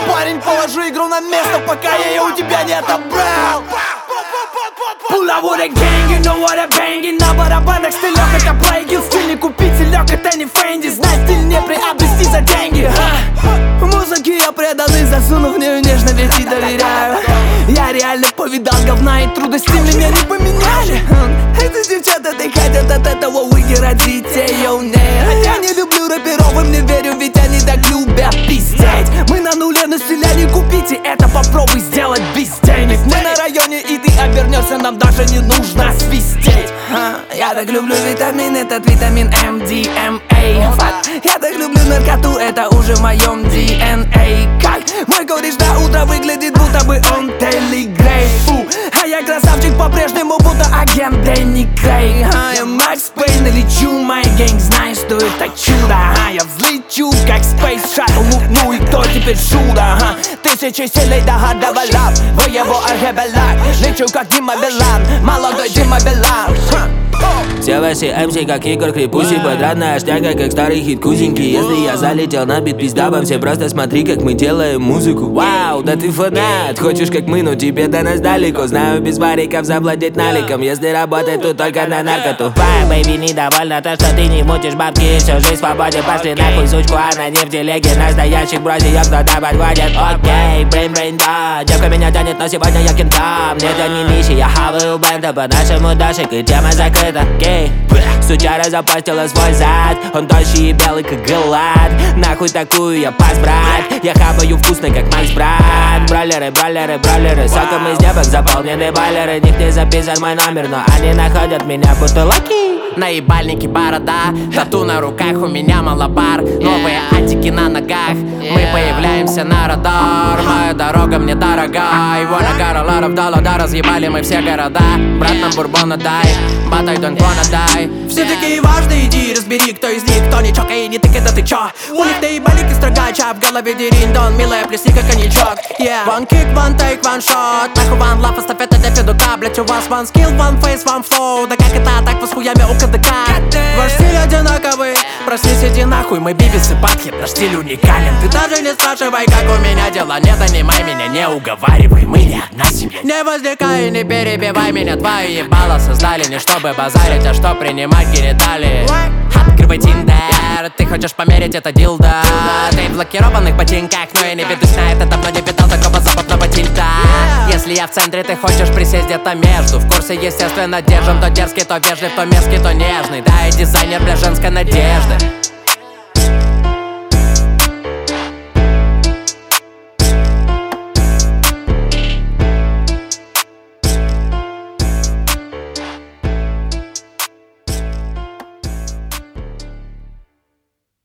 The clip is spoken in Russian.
парень, положи игру на место, пока я ее у тебя не отобрал. Pull up with a gang, you know what I bangin'. На барабанах стилек, это плейгил. Стиль не купить, селек, это не Фэнди. Знать стиль не приобрести за деньги. Музыке я предан и засунув в нее нежно ведь и доверяю. Я реально повидал говна и трудности меня не поменяли. Эти девчата, ты хотят от этого выиграть детей, йоу, нет. Я не люблю рэперов и мне верю, ведь они так любят пиздеть. Мы на нуле, но стиля не купите, это попробуй сделать без денег. Мы на районе и ты обернешься, нам даже не нужно свистеть. Я так люблю витамин, этот витамин MDMA. Я так люблю наркоту, это уже в моем DNA. Как мой кореш до утра выглядит, будто бы он телегрейфу. А я красавчик по-прежнему, будто агент Дэнни Крейг. Я Макс Пейн и лечу, мой гэнг, знаешь, что это чудо. Я взлечу, как Space Shuttle, ну и кто теперь шуда? Тысячи селей догадывала в его архипелаг. Лечу, как Дима Билан, молодой Дима Билан. Все ваши МС, как Егор Крепуси, квадратная шняга, как старый хит кузенький. Если я залетел на бит, пизда вам все, просто смотри, как мы делаем музыку. Вау, да ты фанат, хочешь как мы, но тебе до нас далеко. Знаю, без вариков завладеть наликом, если работать тут только на наркоту. Вай, бэйби, недовольна то, что ты не мутишь бабки, всю жизнь свободен, пошли нахуй, сучку, она не в телеге. Настоящих бросиев кто-то подводит. Окей, брейн, да, девка меня тянет, но сегодня я кентам. Нет, я не нищий, я хаваю бенда, по-нашему дошик, и тема закрыта. Гей, сучара запастила свой зад, он тощий и белый, как Галат. Нахуй такую я пас, брат, я хаваю вкусно, как Макс, брат. Бролеры, соком из девок заполнены байлеры. Них не записан мой номер, но они находят меня будто лаки. Наебальники, борода, тату на руках, у меня малобар. Новые антики на ногах, мы появляемся на радар. Моя дорога мне дорога, и wanna got a lot of dollar, да, разъебали мы все города. Брат, нам бурбона дай, but I don't wanna die. Все такие важные, иди разбери, кто из них, кто не чок, эй, не тык, это ты чё? У них наебалики строгача, в голове дерин-дон, милая, плесни как коньячок. One kick, one take, one shot, нахуй one love, эстафета для Федука. Блять, у вас one skill, one face, one flow. Да как это так, вы с хуями у КДК? Ваш стиль одинаковый, проснись, иди нахуй, мы бивис и Батхит, наш стиль уникален. Ты даже не спрашивай, как у меня дела, не донимай меня, не уговаривай, мы не одна семья. Не возникай и не перебивай меня, твои ебала создали не чтобы базарить, а что принимать гениталии. Открывай Тиндер, ты хочешь померить это дилда. Ты в блокированных ботинках, но я не ведусь на это, давно не видал такого западного тильта. Если я в центре, ты хочешь присесть где-то между. В курсе, естественно, держим, то дерзкий, то вежлив, то мерзкий, то нежный. Да, и дизайнер для женской надежды.